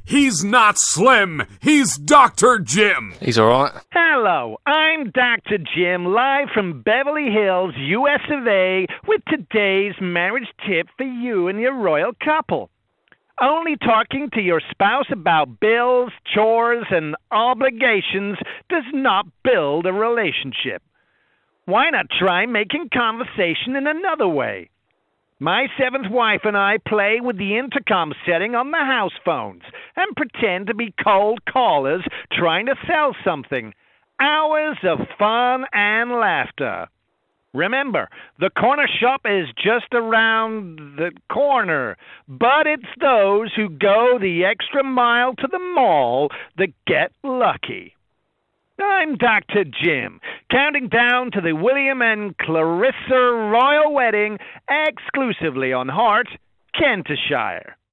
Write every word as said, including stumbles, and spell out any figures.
He's not Slim. He's Doctor Jim. He's all right. Hello, I'm Doctor Jim, live from Beverly Hills, U S of A, with today's marriage tip for you and your royal couple. Only talking to your spouse about bills, chores, and obligations does not build a relationship. Why not try making conversation in another way? My seventh wife and I play with the intercom setting on the house phones and pretend to be cold callers trying to sell something. Hours of fun and laughter. Remember, the corner shop is just around the corner, but it's those who go the extra mile to the mall that get lucky. I'm Doctor Jim, counting down to the William and Clarissa royal wedding exclusively on Heart, Kentishire.